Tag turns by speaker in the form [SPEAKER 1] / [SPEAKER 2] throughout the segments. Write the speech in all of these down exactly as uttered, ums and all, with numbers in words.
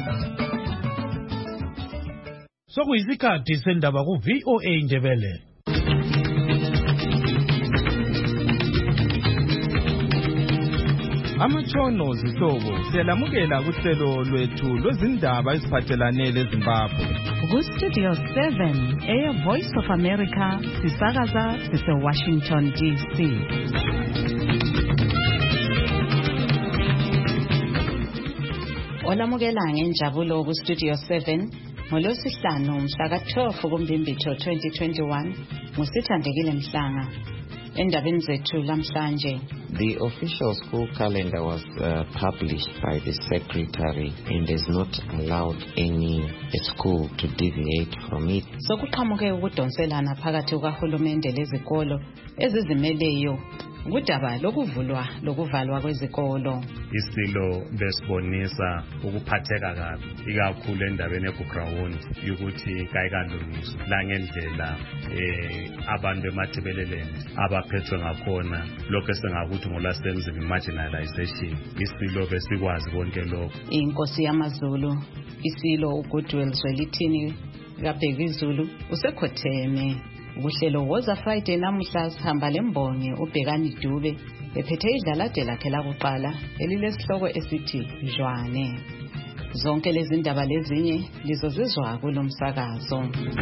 [SPEAKER 1] Sokuyisikhathi sendaba ku V O A Ndebele.
[SPEAKER 2] Amatshono zihlobo siyalamukela kuhlelo lwethu lwezindaba eziphathelane leZimbabwe.
[SPEAKER 3] Ku Studio seven, Air Voice of America, sisakaza sise Washington D C. Olamukela ngenjabulo ku Studio seven ngolosihlanu mhla ka twelve kuMbimbithi twenty twenty-one ngusithandekile Mhlanga. Endabeni zethu lamhlanje.
[SPEAKER 4] The official school calendar was uh, published by the secretary and has not allowed any school to deviate from it.
[SPEAKER 3] Sokuqhamuke ukudonselana phakathi kukaHulumende lezikolo ezizimeleyo kudaba lokuvulwa lokuvalwa kwezikolo.
[SPEAKER 5] Isilo besibonisa ukuphatheka kabi ikakhulu endabeni eBukhrawundi ukuthi kayikalungiswa la ngendlela eh abantu emathebeleleni abaphethwe ngakhona lokho esengakuthi ngolasemzini marginalization. Isilo besikwazi konke lokho.
[SPEAKER 3] Inkosi yamaZulu Isilo uGoodwill Zwelithini kaBhekizulu usekhotheme. Uhlelo woza Friday namuhla sihamba lembonge uBhekani Dube ephethe idlalade lakhe lakuqala elilesihloko esithi Jwane. Zonke lezi ndaba lezinye lizozizwa kulomsakazo.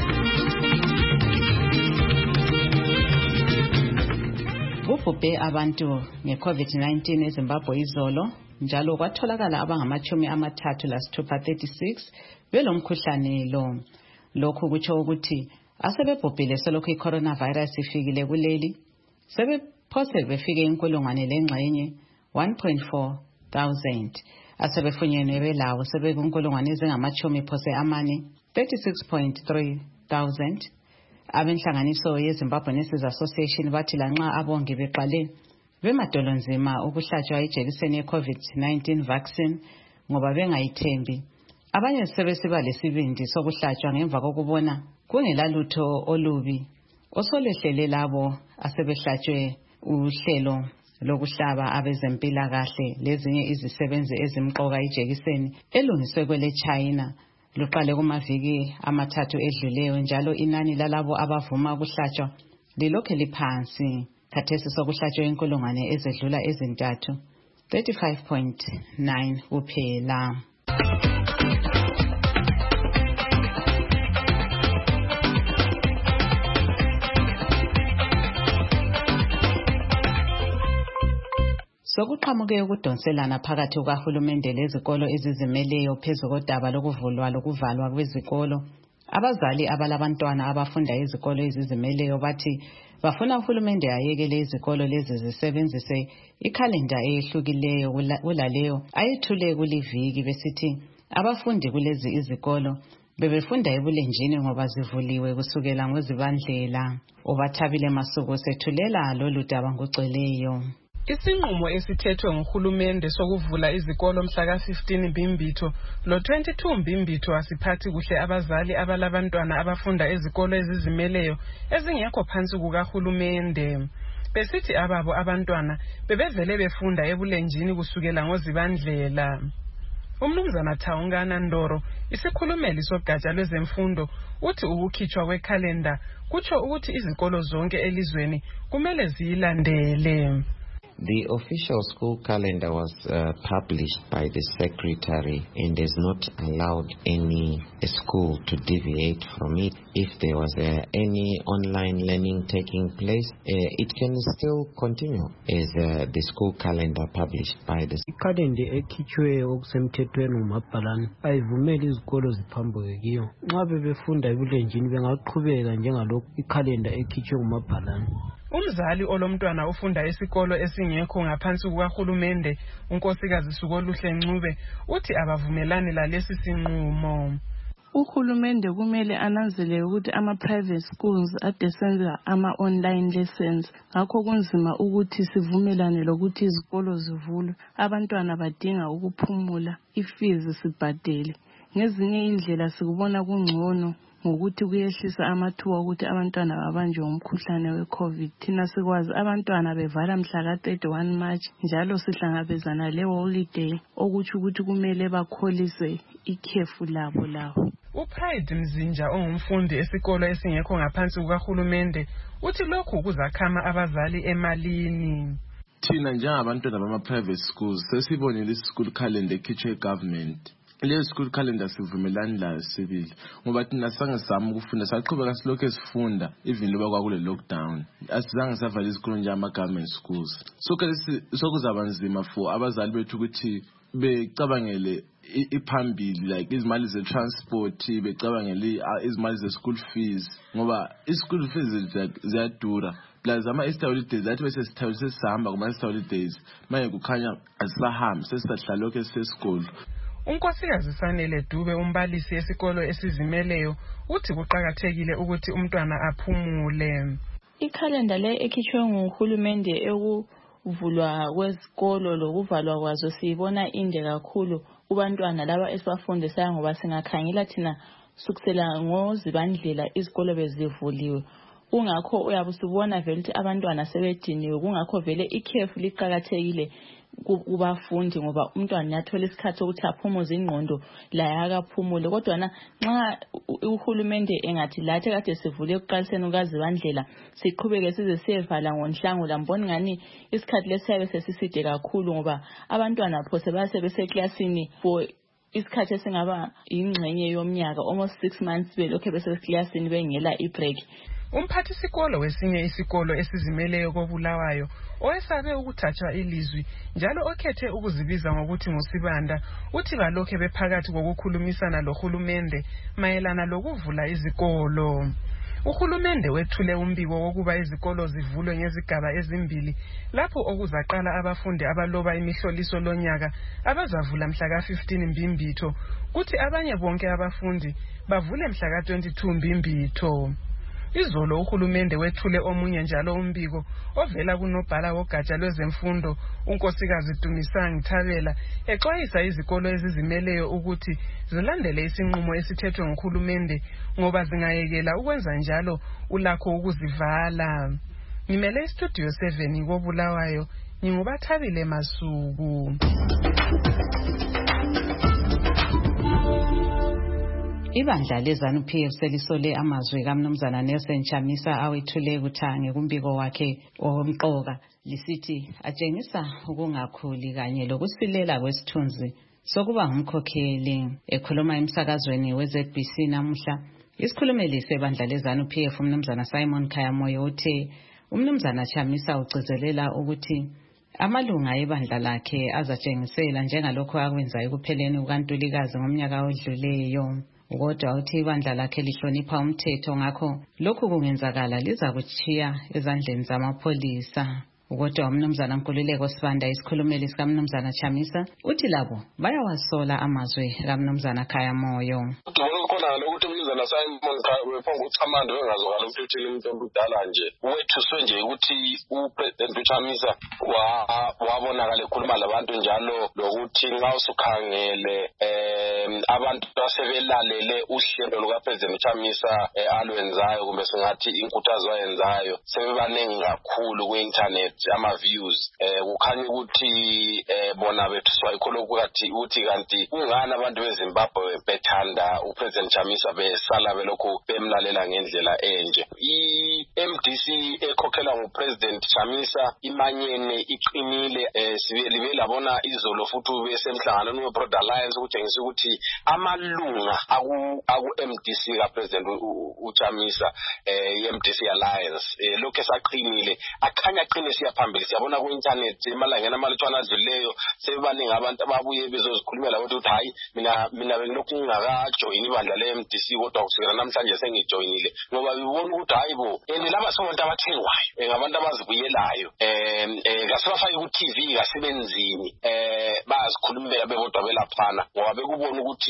[SPEAKER 3] Kubhubhe abantu ngeCovid nineteen eZimbabwe izolo njalo kwatholakala abangamachumi amathathu lasithupha thirty-six belomkhuhlane lo. Lokhu kutsho ukuthi asebebhubhile selokhu i-coronavirus ifikile kuleli sebephose befike inkulungwane lengxenye one point four thousand asebefunyenwe belawo sebekunkulungwane ezingamachumi phose amane thirty-six point three thousand. Abenhlanganiso yeZimbabwe Nurses Association bathi lanxa abongi beqale bemadolonzima ukuhlatshwa ijekiseni ye-COVID nineteen vaccine ngoba bengayithembi, abanye sebesiba lesibindi sokuhlatshwa ngemva kokubona kungelalutho olubi osolehlele labo asebehlatshwe uhlelo lokuhlaba abezempilakahle lezinye izisebenzi ezimqoka ijekiseni elungiswe kwele China. Luqale kumaviki amathathu edluleyo njalo inani lalabo abavuma ukuhlatshwa lilokhe liphansi. Khathesi sokuhlatshwa inkulungwane ezedlula ezintathu thirty-five point nine kuphela. Sokuqhamuke ukudonselana phakathi kukaHulumende lezikolo ezizimeleyo phezu kodaba lokuvulwa lokuvalwa kwezikolo. Abazali abalabantwana abafunda izikolo ezizimeleyo bathi bafuna uHulumende ayekele izikolo lezi zisebenzise ikhalenda eyehlukileyo kulaleyo ayithule kuliviki besithi abafundi kulezi izikolo bebefunda ebulenjini ngoba zivuliwe kusukela ngoZibandlela. Obathabile Masuku sethulela lolu daba ngocweleyo.
[SPEAKER 6] Isinqumo esithethwe nguHulumende sokuvula izikolo mhla ka fifteen Mbimbitho lo twenty-two Mbimbitho asiphathi kuhle abazali abalabantwana abafunda ezikolo ezizimeleyo ezingekho phansi kukaHulumende. Besithi ababo abantwana bebevele befunda ebulenjini kusukela ngoZibandlela. Umnumzana Thawungana Ndoro isikhulumeli sogatsha lwezemfundo uthi ukukhitshwa kwekhalenda kutsho ukuthi izikolo zonke elizweni kumele ziyilandele.
[SPEAKER 4] The official school calendar was uh, published by the secretary and has not allowed any school to deviate from it. If there was uh, any online learning taking place, uh, it can still continue as uh, the school calendar published by the
[SPEAKER 7] calendar ekhitshwe okusemthethweni ngumabhalane ayivumeli izikolo ziphambuke kiyo. Nxa bebefunda ebulenjini bengaqhubeka njengalokhu ikhalenda ekhitshwe ngumabhalane.
[SPEAKER 6] Umzali olomntwana ufunda esikolo esingekho ngaphansi kukaHulumende unkosikazi Sukoluhle Ncube uthi abavumelani lalesi sinqumo.
[SPEAKER 8] Uhulumende kumele ananzelele ukuthi ama private schools adesenza ama online lessons ngakho kunzima ukuthi sivumelane lokuthi izikolo zivulwe. Abantwana badinga ukuphumula, ifees sibhadele. Ngezinye indlela sikubona kungcono ngokuthi kuyehlisa amathuba ukuthi abantwana babanjwe umkhuhlane we-COVID. Thina sikwazi abantwana bevala mhla ka thirty-one March njalo sihlangabezana le holiday okuthi ukuthi kumele bakholise ikhefu labo lawo.
[SPEAKER 6] uPride Mzinja ongumfundi esikolo esingekho ngaphansi kukahulumende uthi lokhu kuzakhama abazali emalini.
[SPEAKER 9] Thina njengabantwana bama-private schools sesibonile i-school calendar ekhitshwe government. Leyo school calendar sivumelani layo sibili ngoba thina sange sami ukufunda saqhubeka silokho esifunda even loba kwakule lockdown. Asizange savala isikolo nje ama-government schools. So ke sokuzaba nzima for abazali bethu ukuthi becabangele iphambili like izimali ze-transport, becabangele izimali ze-school fees ngoba i-school fees ziyadura. Plus ama-Easter holidays athi bese sithawule sesihamba kuma-Easter holidays manje kukhanya asisahambi sesisahlala lokho esisesikolo.
[SPEAKER 6] uNkosikazi Sanele Dube umbalisi esikolo esizimeleyo uthi kuqhakathekile ukuthi umntwana aphumule.
[SPEAKER 10] Ikhalenda le ekhitshwe nguhulumende ekuvulwa kwezikolo lokuvalwa kwazo siyibona inde kakhulu kubantwana laba esibafundisayo ngoba singakhangela thina sukusela ngoZibandlela izikolo bezivuliwe. Kungakho uyabusubona vele ukuthi abantwana sebediniwe, kungakho vele ikhefu liqhakathekile kubafundi ngoba umntwana uyathola isikhathi sokuthi aphumuze ingqondo la yakaphumule. Kodwa na nxa uhulumende engathi lathi kade sivule ekuqaliseni kukaZibandlela siqhubeke size siyevala ngoNhlangula lamboni ngani isikhathi lesiyabe sesiside kakhulu ngoba abantwana phose base beseklasini for isikhathi esingaba ingxenye yomnyaka almost six months belokho beseklasini bengela ibreak.
[SPEAKER 6] Umphathi sikolo wesinye isikolo esizimeleyo koBulawayo oyesabe ukuthathwa ilizwi njalo okhethe ukuzibiza ngokuthi nguSibanda uthi balokho bephakathi kokukhulumisana lohulumende mayelana lokuvula izikolo. Uhulumende wethule umbiko wokuba izikolo zivulwe ngezigaba ezimbili lapho okuzaqala abafundi abaloba imihloliso lonyaka abazavula mhla ka fifteen Mbimbitho kuthi abanye bonke abafundi bavule mhla ka twenty-two Mbimbitho. Izolo uhulumende wethule omunye njalo umbiko ovela kunobhala wogatsha lwezemfundo uNkosikazi Dumisani Thabela exwayisa izikolo ezizimeleyo ukuthi zilandele isinqumo esithethwe nguhulumende ngoba zingayekela ukwenza njalo ulakho ukuzivala. Ngimele istudio seven koBulawayo ngingubaThabile Masuku.
[SPEAKER 3] Ibandla leZANU P F selisole amazwi kaMnumzana Nelson Chamisa awethule kuthange kumbiko wakhe omqoka lisithi atshengisa ukungakhuli kanye lokusilela kwesithunzi sokuba ngumkhokheli. Ekhuluma emsakazweni we-Z B C namuhla isikhulumeli sebandla leZANU P F uMnumzana Simon Khayamoyo uthe uMnumzana Chamisa ugcizelela ukuthi amalunga ebandla lakhe azatshengisela njengalokho akwenza ekupheleni kukaNtulikazi ngomnyaka odluleyo. Kodwa uthi ibandla lakhe lihlonipha umthetho ngakho lokhu kungenzakala liza kuchiya ezandleni zamapholisa. Kodwa uMnumzana Nkululeko Sibanda isikhulumeli sikaMnumzana Chamisa uthi labo bayawasola amazwi kaMnumzana Khayamoyo.
[SPEAKER 11] Khona lokuthi uMnumzana Simon wephonga uchamando engazokala ukuthi uthini umuntu omdala nje wethuswe nje ukuthi uPresident uChamisa wabonakala ekhuluma labantu njalo lokuthi nxa usukhangele abantu basebelalele uhlelo lukaPresident uChamisa alwenzayo kumbe singathi inkuthazo ayenzayo sebebaningi kakhulu ku-internet ama-views kukhanya ukuthi bona bethuswa yikho lokhu kathi uthi kanti kungani abantu beZimbabwe bethanda uPresident Chamisa besala belokhu bemlalela ngendlela enje. I-M D C ekhokhela nguPresident Chamisa imanyene iqinile sibe labona izolo futhi besemhlanganweni we-Broad Alliance ukutshengisa ukuthi amalunga aku-M D C kaPresident uChamisa i-M D C Alliance lokho esaqinile akhanya aqine siyaphambili siyabona ku-internet emalangeni amalutshwana adluleyo sebebaningi abantu ababuye bezozikhulumela ukuthi hayi mina mina bengilokhu ngingakajoyini ibandla le-M D C kodwa kusukela namhlanje sengijoyinile ngoba bibona ukuthi hayi bo and laba somuntu abathengwayo ngabantu abazibuyelayo um kasibafake ku-T V kasebenzini um bayazikhulumela bebodwa belaphana ngoba bekubona ukuthi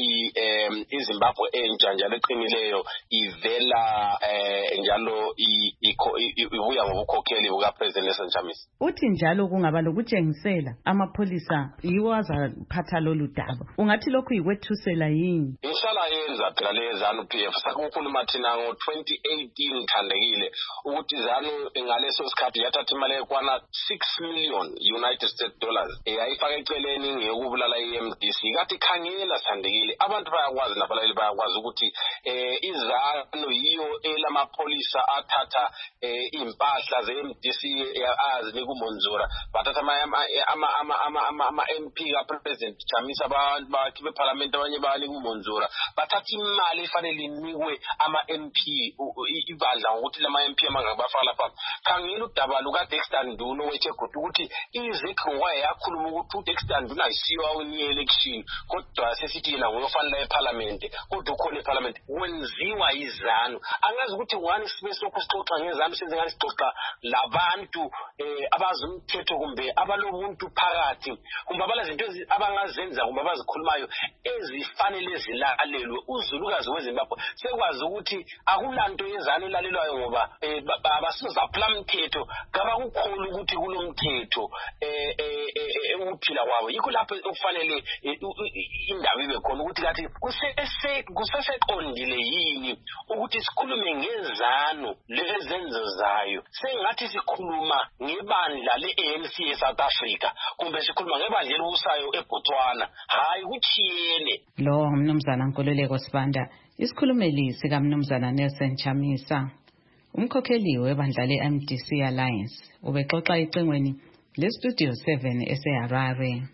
[SPEAKER 11] ukuthi um iZimbabwe entsha njalo eqinileyo ivela eh njalo ibuya ngokukhokheli buka President Nelson Chamisa.
[SPEAKER 3] Uthi njalo kungaba lokutshengisela amapholisa yiwo azaphatha lolu daba. Ungathi lokhu yikwethusela yini?
[SPEAKER 11] Inshallah yenza phela le ZANU P F sakukhuluma thina ngo twenty eighteen thandekile ukuthi ZANU ngaleso sikhathi yathatha imali ekwana six million United States dollars eyayifaka eceleni ngekubulala i-M D C. Kathi khangela thandekile abantu bayakwazi nabalali bayakwazi ukuthi eh iZANU yiyo elamapolisa athatha impahla ze-M D C azinika uMonzura bathatha ama ama ama ama M P ka President Chamisa bathi beParliament abanye banika uMonzura bathatha imali efanele inikwe ama M P ibandla ukuthi lama M P amangabafaka lapha. Khangela udaba luka Dexter Nduna weThegutu ukuthi izikho wayakhuluma ukuthi uDexter Nduna ayisiyo awini election kodwa sesithi yena ngofanele eParliament kodwa ukhona eParliament wenziwa iZANU. Angazi ukuthi one space okusixoxa ngeZANU senzengani sixoxa labantu abazumthetho kumbe abalobuntu phakathi kumbe abalazinto abangazenza kumbe abazikhulumayo ezifanele zilalelwe. uZulukazi weZimbabwe sekwazi ukuthi akulanto yeZANU elalelwayo ngoba abasizaphula umthetho ngaba kukhona ukuthi kulomthetho ukuphila kwabo. Yikho lapho okufanele indaba ibe khona ukuthi kathi kusese kuseseqondile yini ukuthi sikhulume ngeZANU lezenzo zayo sengathi sikhuluma ngebandla le-A N C eSouth Africa kumbe sikhuluma ngebandla elibusayo eBotswana hayi kuthiyene.
[SPEAKER 3] Lo mnumzana Nkululeko Sibanda isikhulumeli sika mnumzana Nelson Chamisa umkhokheli webandla le-M D C Alliance ubexoxa icingweni le-Studio seven eseHarare.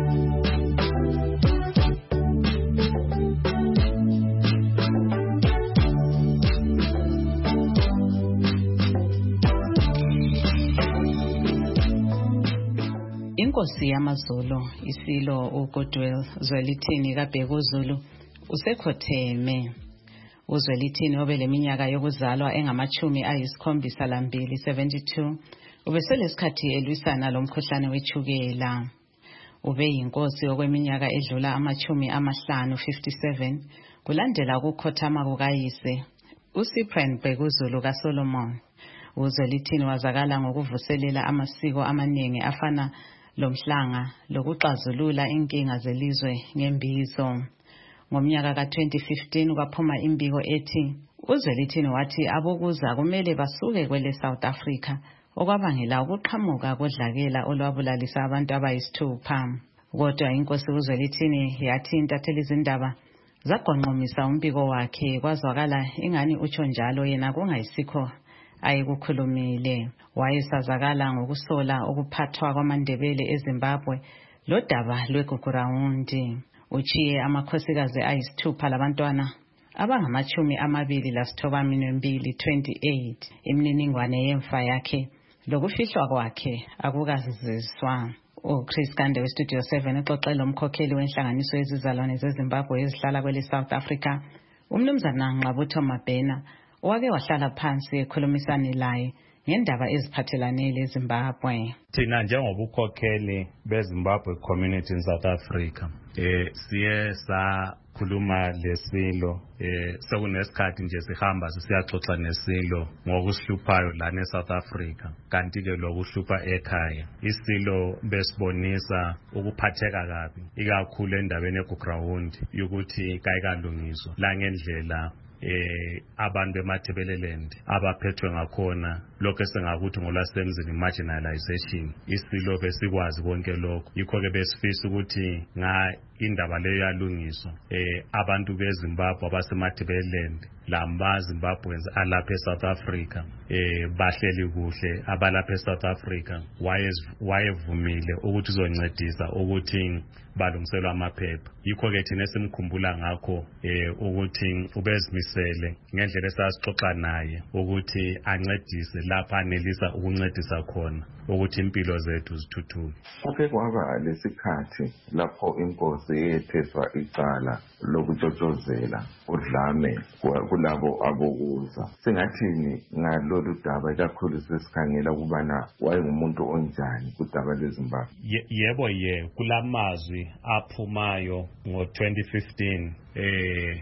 [SPEAKER 3] Inkosi yamaZulu isilo uGoodwill Zwelithini kaBhekuzulu usekhotheme. uZwelithini obeleminyaka yokuzalwa engamachumi ayisikhombisa lambili seventy-two ubeselesikhathi elwisana lomkhuhlane wechukela. Ube yinkosi okweminyaka edlula amachumi amahlanu fifty-seven kulandela ukukhothama kukayise uCyprian Bhekuzulu kaSolomon. uZwelithini wazakala ngokuvuselela amasiko amaningi afana lomhlanga lokuxazulula inkinga zelizwe ngembizo. Ngomnyaka ka twenty fifteen kwaphuma imbiko ethi uZwelithini wathi abokuza kumele basuke kwele South Africa okwabangela ukuqhamuka kodlakela olwabulalisa abantu abayisithupha. Kodwa inkosi uZwelithini yathi intatheli izindaba zaqonqomisa umbiko wakhe kwazwakala ingani utsho njalo yena kungayisikho ayekukhulumile. Wayesazakala ngokusola ukuphathwa kwamaNdebele eZimbabwe lodaba lweGugurawundi. Uchiye amakhosikazi ayisithupha labantwana abangamachumi amabili lasithoba minwembili twenty-eight. Imininingwane yemfa yakhe lokufihlwa kwakhe akukaziziswa. uChris Kande weStudio seven uxoxela umkhokheli wenhlanganiso yezizalwane zeZimbabwe ezihlala kwele South Africa umnumzana Nqabutho Mabhena owake wahlala phansi ekhulumisana laye ngendaba eziphathelane leZimbabwe.
[SPEAKER 5] Thina njengobukhokheli beZimbabwe community in South Africa eh siye sakhuluma lesilo eh sekunesikhathi nje sihamba siyaxoxa nesilo ngokusihluphayo lana eSouth Africa kanti ke lokuhlupha ekhaya. Isilo besibonisa ukuphatheka kabi ikakhulu endabeni eGugurawundi ukuthi kayikalungiswa la ngendlela eh abantu bemathebeleland abaphethwe ngakhona lokho esengakuthi ngolwasemzini marginalization. Isilo besikwazi konke lokho yikho ke besifisa ukuthi nga indaba leyo yalungiswa eh abantu beZimbabwe abasemathebeleland lamba Zimbabweans alapha eSouth Africa eh bahleli kuhle abalapha eSouth Africa wayevumile ukuthi uzoncedisa ukuthi balungiselwa amaphepha. Yikho ke thina simkhumbula ngakho eh ukuthi ubezimisele ngendlela esasixoxa naye ukuthi ancedise lapha anelisa ukuncedisa khona ukuthi impilo zethu zithuthuke.
[SPEAKER 12] Kuke kwaba lesikhathi lapho inkosi yetheswa icala lokutshotshozela udlame kulabo abokuza. Singathini ngalolu daba kakhulu sesikhangela ukubana wayengumuntu onjani kudaba leZimbabwe?
[SPEAKER 5] Yebo ye kulamazwi aphumayo ngo twenty fifteen eh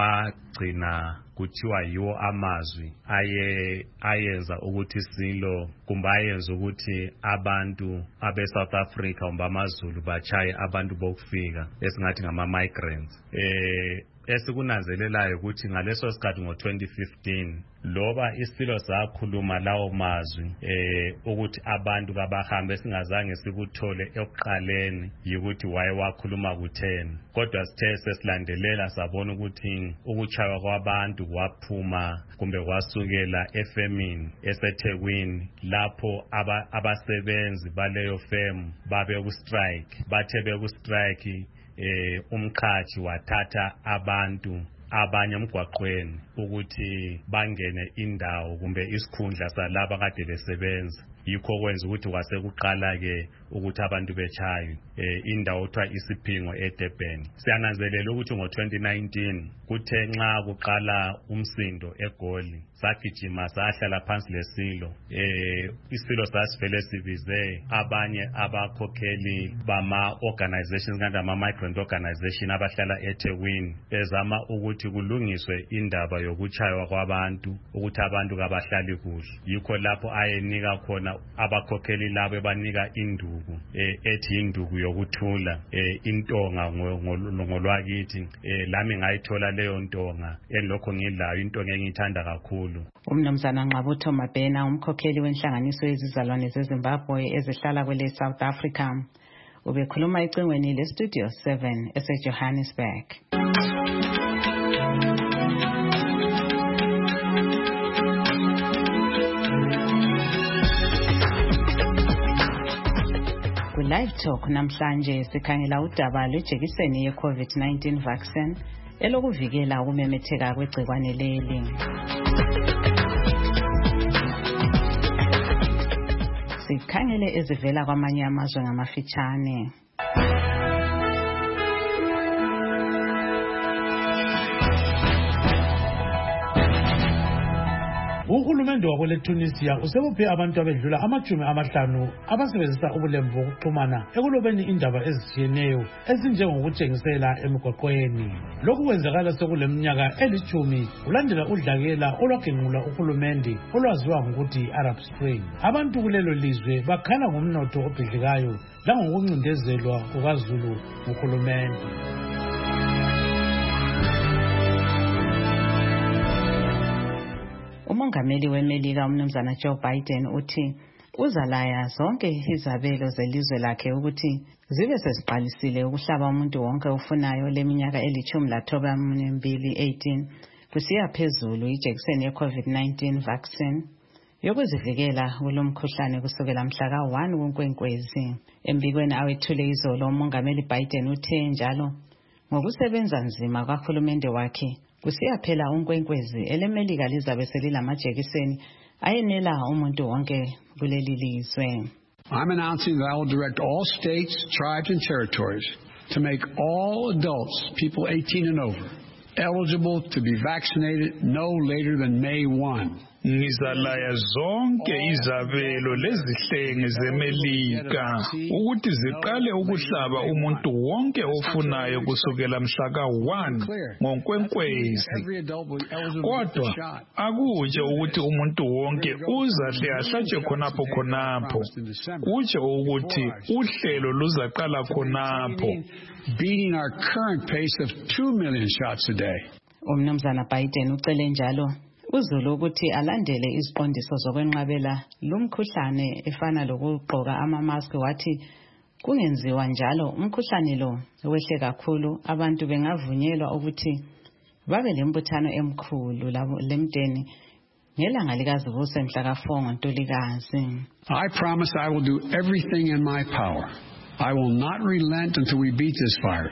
[SPEAKER 5] okwagcina kuthiwa yiwo amazwi aye ayenza ukuthi silo kumbe ayenza ukuthi abantu abe South Africa umba amazulu bachaye abantu bokufika esingathi ngama migrants. eh esikunanzelelayo ukuthi ngaleso sikhathi ngo twenty fifteen loba isilo sakhuluma lawo mazwi eh ukuthi abantu kabahambe singazange sikuthole ekuqaleni yikuthi waye wakhuluma kutheni, kodwa sithe sesilandelela sabona ukuthi ukuchaywa kwabantu kwaphuma kumbe kwasukela efemini eseThekwini lapho aba, abasebenzi baleyo firm babe ku strike. Bathe beku strike eh umqhathi wathatha abantu abanye emgwaqweni ukuthi bangene indawo kumbe isikhundla salaba kade besebenza. Yikho kwenza ukuthi kwasekuqala ke ukuthi abantu bechaye eh indawo othiwa isiphingo eDurban. Siyananzelela ukuthi ngo twenty nineteen kuthe nxa kuqala umsindo eGoli sagijima sahlala phansi lesilo eh isilo sasivele sibize abanye abakhokheli bama organizations kanti ama migrant organization abahlala eThekwini bezama ukuthi kulungiswe indaba yokuchaywa kwabantu ukuthi abantu kabahlali kuhle. Yikho lapho ayenika khona abakhokheli labo ebanika induku eh ethi induku yokuthula eh intonga ngolwakithi eh lami ngayithola leyo ntonga elokho ngilayo intonga engiyithanda kakhulu.
[SPEAKER 3] Umnumzana Nqabutho Mabhena umkhokheli wenhlanganiso yezizalwane zeZimbabwe ezihlala kwele South Africa ubekhuluma ecingweni le Studio seven eseJohannesburg. Live Talk namhlanje sikhangela udaba lwejekiseni ye-COVID nineteen vaccine elokuvikela ukumemetheka kwegcikwane leli. Sikhangele ezivela kwamanye amazwe ngamafitshane.
[SPEAKER 1] Uhulumende wakwele Tunisia usebuphe abantu abedlula amajumi amahlanu abasebenzisa ubulembu bokuxhumana ekulobeni indaba ezitshiyeneyo ezinjengokutshengisela emigwaqweni. Lokhu kwenzakala sekuleminyaka elitshumi ulandela udlakela olwagenqula uhulumende olwaziwa ngokuthi Arab Spring. Abantu kulelo lizwe bakhala ngomnotho obhidlikayo langokuncindezelwa kukaZulu nguhulumende.
[SPEAKER 3] Umongameli weMelika umnumzana Joe Biden uthi uzalaya zonke izabelo zelizwe lakhe ukuthi zibe seziqalisile ukuhlaba umuntu wonke ofunayo leminyaka elithumi lathoba mbili eighteen kusiya phezulu ijekiseni ye-COVID nineteen vaccine yokuzivikela kulomkhuhlane kusukela mhla ka one kuNkwenkwezi. Embikweni awethule izolo umongameli Biden uthe njalo ngokusebenza nzima kahulumende wakhe kusiya phela uNkwenkwezi eleMelika lizabe selilamajekiseni ayenela umuntu wonke kuleli lizwe.
[SPEAKER 13] I'm announcing that I will direct all states, tribes and territories to make all adults, people eighteen and over, eligible to be vaccinated no later than May first.
[SPEAKER 14] Ngizalaya zonke izabelo lezihlenge zeMelika ukuthi ziqale ukuhlaba umuntu wonke ofunayo kusukela mhla ka one ngoNkwenkwezi. Kodwa akuje ukuthi umuntu wonke uzahle ahlatshwe khonapho khonapho. Kuje ukuthi uhlelo luzaqala khonapho.
[SPEAKER 13] Beating our current pace of two million shots a day.
[SPEAKER 3] Umnumzana Biden ucele njalo uzulu ukuthi alandele iziqondiso zokwenqabela lumkhuhlane efana lokugqoka ama-mask. Wathi kungenziwa njalo umkhuhlane lo wehle kakhulu abantu bengavunyelwa ukuthi babe lembuthano emkhulu lemdeni ngelanga likazibuse mhla ka four ngoNtulikazi.
[SPEAKER 13] I promise I will do everything in my power. I will not relent until we beat this virus.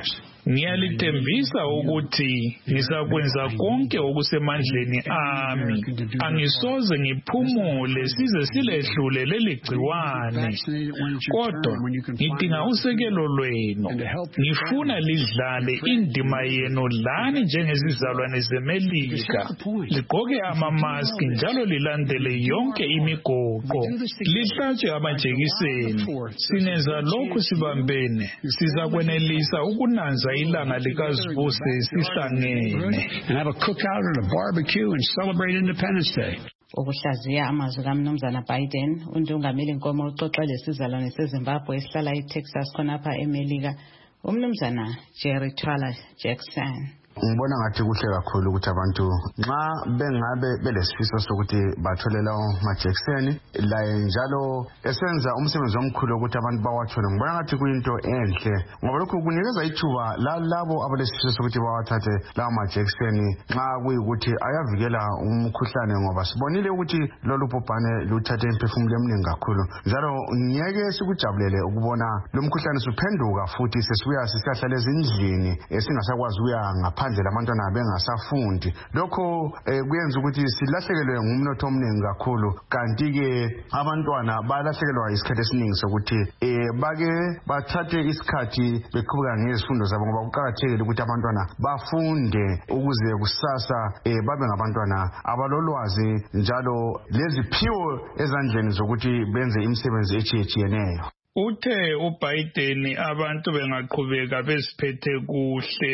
[SPEAKER 14] ngiyalithembisa ukuthi ngisakwenza konke okusemandleni ami. Angisoze ngiphumule size silehlule leli gciwane. Kodwa ngidinga usekelo lwenu. Ngifuna lidlale indima yenu lani njengezizalwane zeMelika. Ligqoke amamaski njalo lilandele yonke imigoqo. Lihlatshwe amajekiseni. Singenza lokhu sibambene, sizakwenelisa ukunanza ilanga likazibuse sihlangene.
[SPEAKER 13] And have a cookout and a barbecue and celebrate Independence Day.
[SPEAKER 3] Ukuhlaziya amazwi kaMnumzana Biden, uNdungameli Nkomo uxoxa lesizalwane seZimbabwe esihlala eTexas khonapha eMelika, uMnumzana Jerry Twala Jackson.
[SPEAKER 15] Ngibona ngathi kuhle kakhulu ukuthi abantu nxa bengabe belesifiso sokuthi bathole lawo majekiseni laye njalo esenza umsebenzi omkhulu ukuthi abantu bawathole. Ngibona ngathi kuyinto enhle ngoba lokho kunikeza ithuba lalabo abalesifiso sokuthi bawathathe lawo majekiseni nxa kuyikuthi ayavikela umkhuhlane, ngoba sibonile ukuthi lolu bhubhane luthathe imphefumulo eminingi kakhulu. Njalo ngiyeke sikujabulele ukubona lo mkhuhlane suphenduka futhi sesibuya sisiyahlala ezindlini esingasakwazi ukuya ngapha ngaphandle abantwana bengasafundi. Lokho kuyenza ukuthi silahlekelwe ngumnotho omningi kakhulu, kanti ke abantwana balahlekelwa isikhathi esiningi sokuthi bake bathathe isikhathi beqhubeka ngezifundo zabo, ngoba kuqakathekile ukuthi abantwana bafunde ukuze kusasa babe ngabantwana abalolwazi njalo leziphiwo ezandleni zokuthi benze imisebenzi etshiyetshiyeneyo.
[SPEAKER 14] Uthe uBiden abantu bengaqhubeka besiphethe kuhle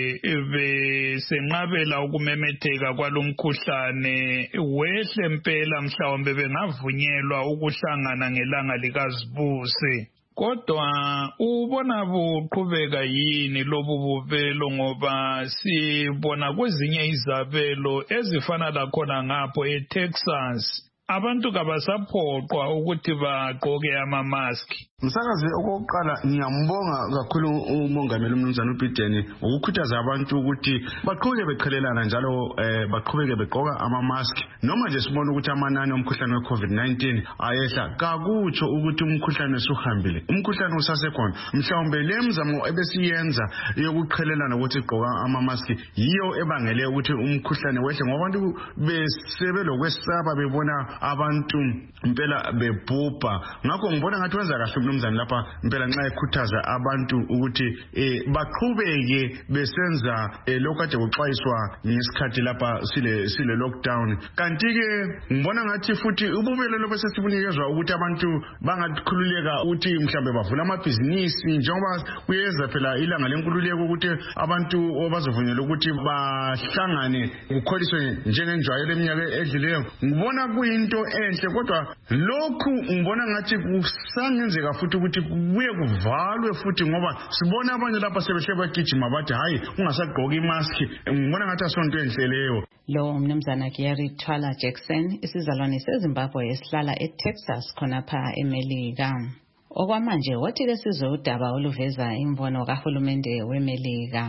[SPEAKER 14] besenqabela ukumemetheka kwalomkhuhlane wehle impela mhlawumbe bengavunyelwa ukuhlangana ngelanga likazibuse. Kodwa ubona buqhubeka yini lobu buvelo, ngoba sibona kwezinye izabelo ezifana lakhona ngapho eTexas abantu kabasaphoqwa ukuthi bagqoke amamaski.
[SPEAKER 15] Msakazi, okokuqala ngiyambonga kakhulu umongameli uMnumzana uBiden ukukhuthaza abantu ukuthi baqhubeke beqhelelana njalo baqhubeke begqoka amamaski noma nje sibona ukuthi amanani omkhuhlane weCovid nineteen ayehla. Kakutsho ukuthi umkhuhlane usuhambile, umkhuhlane usasekhona. Mhlawumbe le mizamo ebesiyenza yokuqhelelana ukuthi igqoka amamaski yiyo ebangele ukuthi umkhuhlane wehle, ngoba abantu besebelokwesaba bebona abantu impela bebhubha. Ngakho ngibona ngathi wenza kahle uMnumzana lapha impela nxa ekhuthaza abantu ukuthi baqhubeke besenza lokho kade kuxwayiswa ngesikhathi lapha sile sile lockdown. Kanti ke ngibona ngathi futhi ububelelo bese sibunikezwa ukuthi abantu bangakhululeka ukuthi mhlambe bavula amabhizinisi, njengoba kuyeza phela ilanga lenkululeko ukuthi abantu obazovunyelwa ukuthi bahlangane ukukholiswe njengenjwayelo eminyaka edlileyo. Ngibona kuyinto enhle, kodwa lokhu ngibona ngathi kusangenzeka futhi ukuthi kubuye kuvalwe futhi, ngoba sibona abanye lapha sebehle bagijima bathi hayi ungasagqoka imaski. Ngibona ngathi asonto enhle leyo.
[SPEAKER 3] Lo uMnumzana Jerry Twala Jackson, isizalwane seZimbabwe esihlala eTexas khonapha eMelika. Okwamanje wathi ke sizwe udaba oluveza imbono kahulumende weMelika.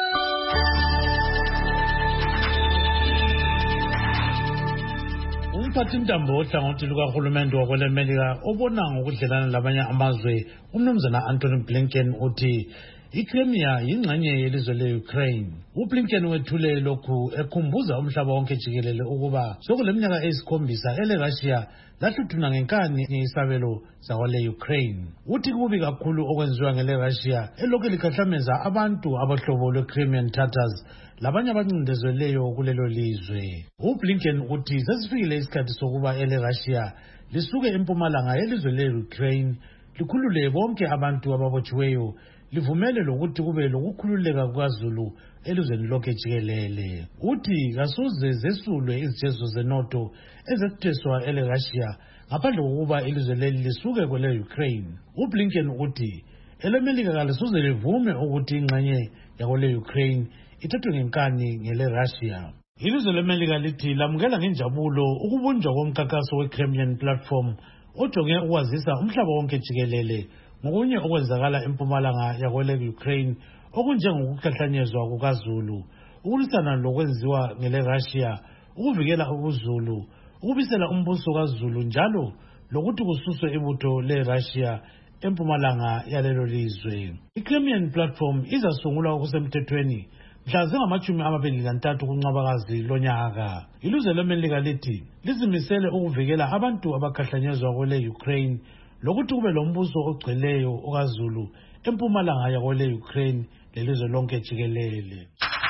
[SPEAKER 1] Umphathintambo ohlangothi lukahulumende wakwelemelika obona ngokudlelana labanye amazwe, uMnumzana Anthony Blinken uthi iCrimea yingxenye yelizwe le-Ukraine. UBlinken wethule lokhu ekhumbuza umhlaba wonke jikelele ukuba sokuleminyaka eyisikhombisa ele-Russia lahluthuna ngenkani ngesabelo sakwale-Ukraine. Uthi kubi kakhulu okwenziwa ngele-Russia elokhu likhahlameza abantu abahlobo lwe-Crimean Tatars labanye abancindezeleyo kulelo lizwe. UBlinken uthi sesifikile isikhathi sokuba ele-Russia lisuke empumalanga yelizwe le-Ukraine likhulule bonke abantu ababotshiweyo, livumele lokuthi kube lokukhululeka kukaZulu elizweni lonke jikelele. Uthi kasoze zesulwe izijezo zenotho ezetheswa ele-Russia ngaphandle kokuba ilizwe leli lisuke kwele-Ukraine. UBlinken uthi elemelika kalisoze livume ukuthi ingxenye yakwele-Ukraine ithathwe ngenkani ngele-Russia. Ilizwe leMelika lithi lamukela ngenjabulo ukubunjwa komkhankaso we-Crimean Platform ojonge ukwazisa umhlaba wonke jikelele ngokunye okwenzakala empumalanga yakwele-Ukraine okunjengokuhlahlanyezwa kukaZulu, ukulwisana lokwenziwa ngele-Russia, ukuvikela ukuZulu, ukubisela umbuso kaZulu njalo lokuthi kususwe ibutho le-Russia empumalanga yalelo lizwe. I-Crimean Platform izasungulwa okusemthethweni mhla zingamashumi amabili lantathu kuNcwabakazi lonyaka. Ilizwe leMelika lithi lizimisele ukuvikela abantu abakhahlanyezwa kwele Ukraine lokuthi kube lombuso ogcweleyo okaZulu empumalanga yakwele Ukraine lelizwe lonke jikelele.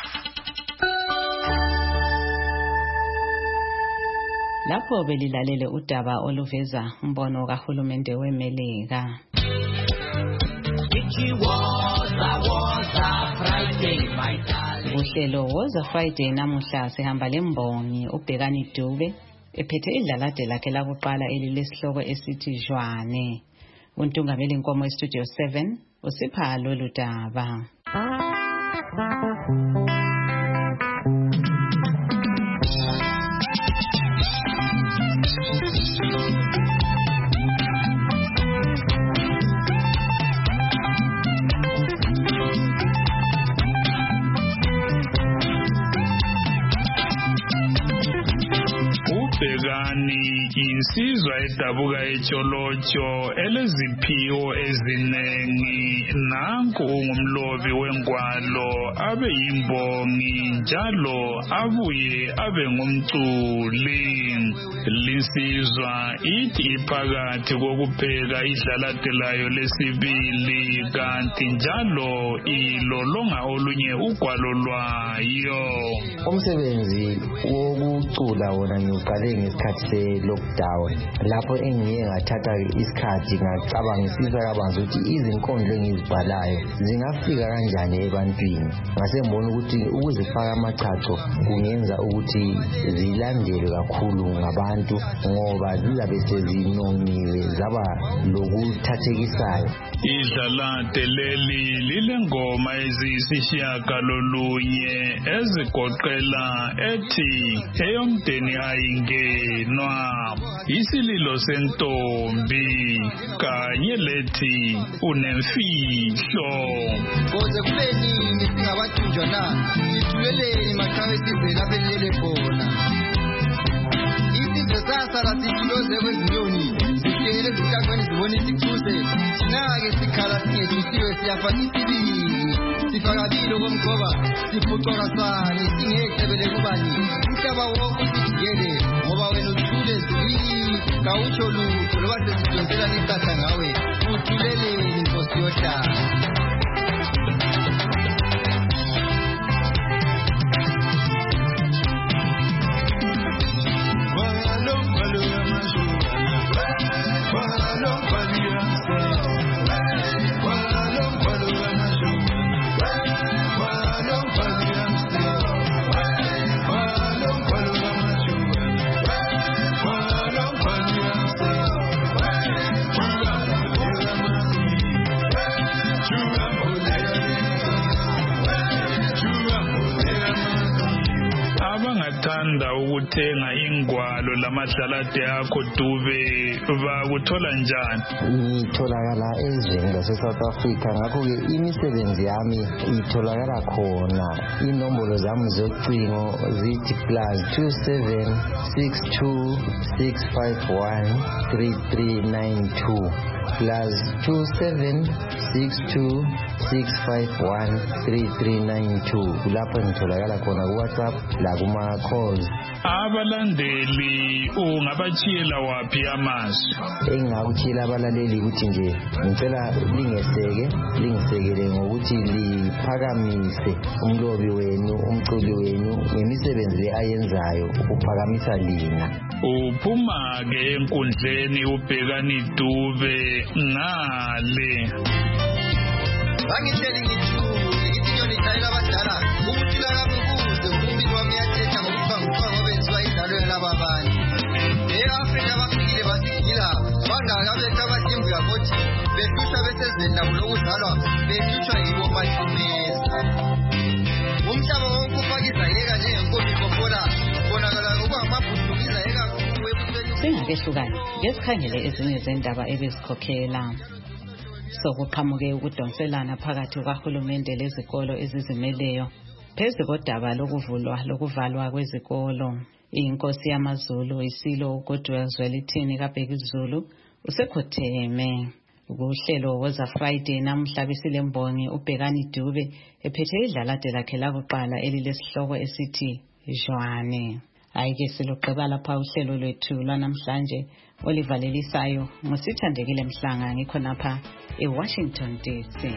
[SPEAKER 3] Lapho belilalele udaba oluveza umbono kahulumende weMelika. Uhlelo Woza Friday namuhla sihamba lembongi uBhekani Dube ephethe idlalade lakhe lakuqala elilesihloko esithi Jwane. Untungameli inkomo eStudio seven usipha lolu daba.
[SPEAKER 14] Insizwa edabuka eTsholotsho eleziphiwo ezinengi nanku ungumlobi wengwalo abe yimbongi njalo abuye abe ngumculi. Linsizwa ithi iphakathi kokupheka idlalade layo lesibili kanti njalo ilolonga olunye ugwalo lwayo.
[SPEAKER 16] Umsebenzi wokucula wona ngiuqale ngesikhathi se-lockdown lapho engiye ngathatha isikhathi ngacabangisisa kabanzi ukuthi izinkondlo engizibhalayo zingafika kanjani ebantwini. Ngase ngibona ukuthi ukuzifaka amachacho kungenza ukuthi zilandelwe kakhulu ngabantu ngoba zizabe sezinongiwe zaba lokuthathekisayo.
[SPEAKER 14] Idlalade leli lilengoma eziyisishiyagalolunye ezigoqela ethi eyomdeni ayingenwa, isililo sentombi kanye lethi unemfihlo.
[SPEAKER 17] Koze kubenini singabathunjwa na sithuleleni maqhawe sivela belele khona. Isizwe sasala sithuloze kwezinyoni sihlele zihlakweni zibone isicuse sinake sikhala singethusiwe siyafaka isibili sifakabilo komkhoba siphucoka sane singecebele kubani umhlaba wonke usijiyele ngoba wena uthule zili kawutsho lutho loba sesidonsela nisahla ngawe uthuleleni nkosi yohlala.
[SPEAKER 14] Abangathanda ukuthenga ingwalo lamadlalade akho Dube bakuthola njani?
[SPEAKER 16] Ngitholakala ezweni lase-South Africa ngakho-ke imisebenzi yami itholakala khona. Inombolo zami zocingo zithi plus two seven six two six five one three three nine two plus two seven six two six five one three three nine two. Lapho ngitholakala khona ku-WhatsApp la kuma-calls.
[SPEAKER 14] Abalandeli ungabachiyela waphi amazwi?
[SPEAKER 16] Engingakutshiyela abalaleli ukuthi nje ngicela lingeseke lingisekele ngokuthi liphakamise umlobi wenu umculi wenu ngemisebenzi le ayenzayo ukuphakamisa lina.
[SPEAKER 14] Uphuma-ke enkundleni uBhekani Dube ngale.
[SPEAKER 17] Angitsheli ngithule izinyoni zayela abadala ukuthula kabukuze umbi wami yathetha ngokufa ngokufa ngobenziwa idlalweni lababanye. E-Afrika bafikile basigila bangaka bethu abadimbu yakothi behlushwa besezweni labo lokuzalwa behlushwa yibo mathumeza. Umhlaba wonke ufakiza yeka njengenkomi kophola bonakala okwamabhudukiza yeka kuwe ebusweni.
[SPEAKER 3] Singakehlukani ngesikhangele ezinye zendaba ebezikhokhela. Sokuqhamuke ukudonselana phakathi kwahulumende lezikolo ezizimeleyo phezu kodaba lokuvulwa lokuvalwa kwezikolo. Inkosi yamaZulu isilo uGoodwill Zwelithini kaBhekuzulu usekhotheme. Kuhlelo woza Friday namhla besile Mbongi uBhekani Dube ephethe idlalade lakhe lakuqala elilesihloko esithi Joane. Ayike siloqeba lapha uhlelo lwethu lwanamhlanje olivalelisayo ngosithandekile Mhlanga ngikhonapha eWashington D C.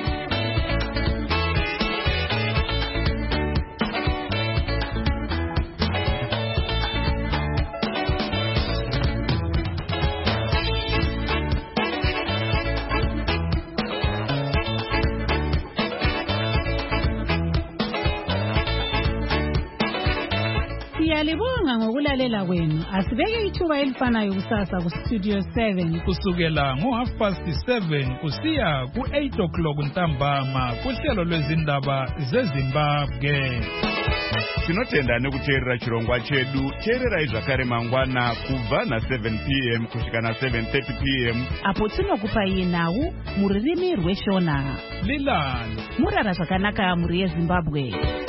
[SPEAKER 18] Siyalibonga ngokulalela kwenu. Asibeke ithuba elifanayo kusasa ku Studio seven
[SPEAKER 14] kusukela ngo half past seven kusiya ku eight o'clock ntambama kuhlelo lwezindaba zeZimbabwe.
[SPEAKER 19] Sinotenda nekuteerera chirongwa chedu. Teerera izvakare mangwana kubva na seven p m kusvika na seven thirty p m
[SPEAKER 18] apo tinokupa yenhau muririmi rweshona.
[SPEAKER 14] Lilani
[SPEAKER 18] murara zvakanaka muri yeZimbabwe.